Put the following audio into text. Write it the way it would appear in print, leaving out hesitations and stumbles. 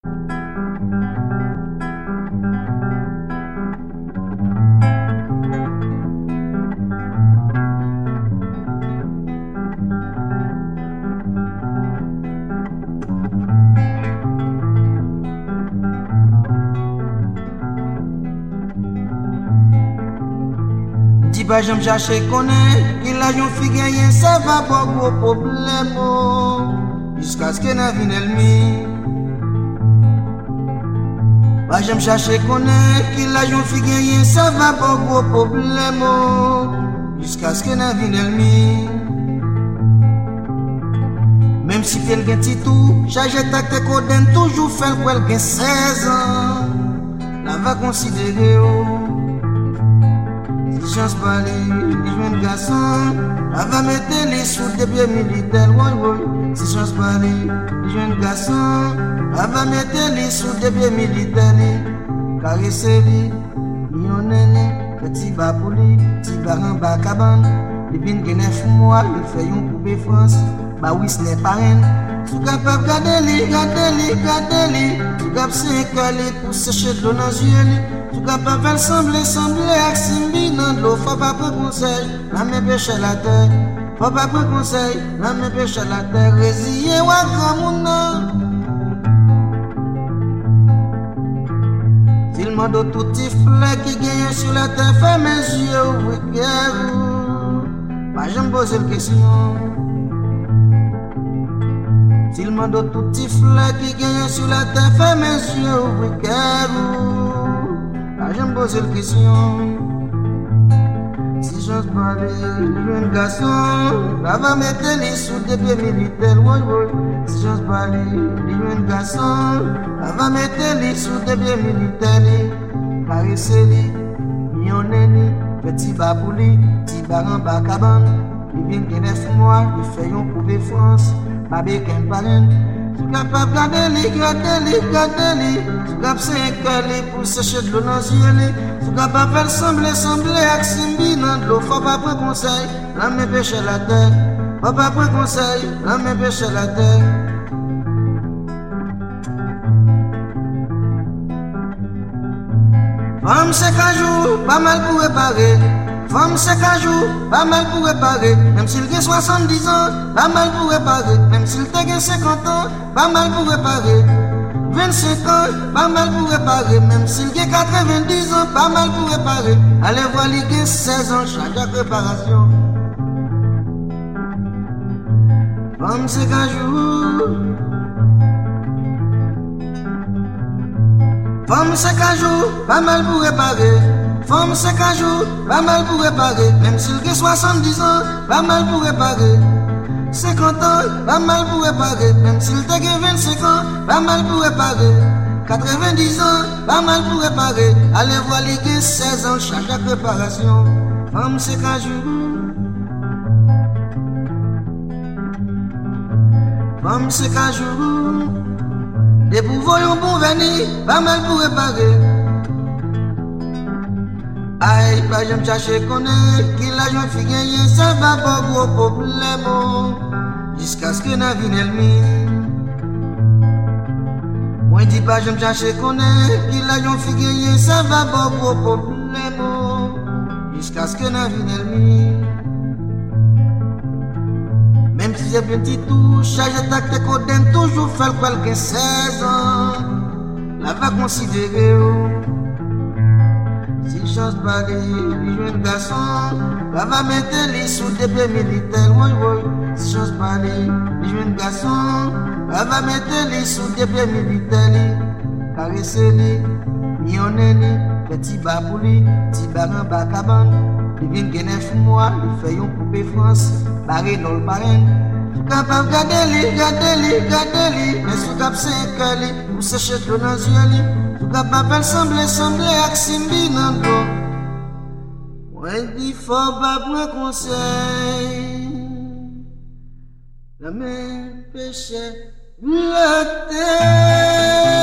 Dis pas j'aime chercher connaître, il a j'en fi gagner, ça va pas gros problème. Jusqu'à ce que n'a vienne l'ennemi. Pas j'aime chercher connaître, il a j'en fi gagner, ça va pas gros problème. Jusqu'à ce que n'a vienne l'ennemi. Même si quelqu'un titou, charge tacte coden, toujours fait quelqu'un 16 ans. La va considérer. Si chance pas les jeunes garçons, elle va mettre les sous des pieds militaires. Si chance pas les jeunes garçons, elle va mettre les sous des pieds militaires. Caresser les mignonnes, petit bapouli, petit baran bacabane. Les bines qui 9 mois, les feuillons coupés France. Bah oui, ce n'est pas rien. Tu capable garder les, tu capable s'incaler pour sécher de l'eau dans les yeux. Tu capable faire sembler avec Simbi dans l'eau. Faut pas prendre conseil, la main pêche à la terre. Faut pas prendre conseil, la main pêche à la terre. Résilier ou à grand monde. S'il m'a donné tout petit fleur qui gagne sur la terre, ferme mes yeux, ouvre guerre. Pas j'aime poser la question. S'il m'a donné tout petit fleur qui gagne sur la terre, ferme mes yeux, ouvre guerre. Pas j'aime poser la question. Si j'ose parler, les jeunes garçons, là va mettre les sous des pieds militaires. Si j'ose parler, les jeunes garçons, là va mettre les sous des pieds militaires. Caresser les mignonnes, petit babouli, petit baran bacabane. Les vignes qui 9 mois, les feuillons coupés France, babé qu'un parrain. Tu capable de garder les, tu capable de s'incaler pour sécher de l'eau dans les yeux. Tu capable de faire sembler avec Simbi dans l'eau. Faut pas prendre conseil, la main pêche à la terre. Faut pas prendre conseil, la main pêche à la terre. Femme c'est qu'un jour, pas mal pour réparer. Femme c'est qu'un jour, pas mal pour réparer. Même s'il a 70 ans, pas mal pour réparer. Même s'il a 50 ans, pas mal pour réparer. 25 ans, pas mal pour réparer. Même s'il a 90 ans, pas mal pour réparer. Allez voir les 16 ans, chaque préparation. Femme c'est qu'un jour. Femme c'est qu'un jour, pas mal pour réparer. Femme c'est qu'un jour, pas mal pour réparer. Même s'il a 70 ans, pas mal pour réparer. 50 ans, pas mal pour réparer. Même s'il a 25 ans, pas mal pour réparer. 90 ans, pas mal pour réparer. Allez voir les 16 ans, chaque préparation. Femme c'est qu'un jour. Femme c'est qu'un jour. Des pouvoirs pour venir, pas mal pour réparer. Aïe, pas j'aime chercher connaître, qu'il a j'en fi gagner, ça va pas gros problème. Jusqu'à ce que n'a vienne l'ennemi. Moi dis pas j'aime chercher connaître, qu'il a j'en fi gagner, ça va pas gros problème. Jusqu'à ce que n'a vienne l'ennemi. Même si j'ai bien petit tout, charge tacte coden, toujours faire quelqu'un 16 ans. La va considérer. Si chance pas les jeunes garçons, la va mettre les sous des pieds militaires. Si chance pas les jeunes garçons, la va mettre les sous des pieds militaires. Caresser les mignonnes, petit babouli, petit baran bacabane. Les vignes qui 9 mois, les feuillons coupés France, barrés dans le parrain. Tu capable de garder les, mais tu capable de s'incaler pour sécher de l'eau dans les yeux. Tu capable de faire sembler avec Simbi dans l'eau. Moi dis faut pas prendre conseil, la main pêche la terre.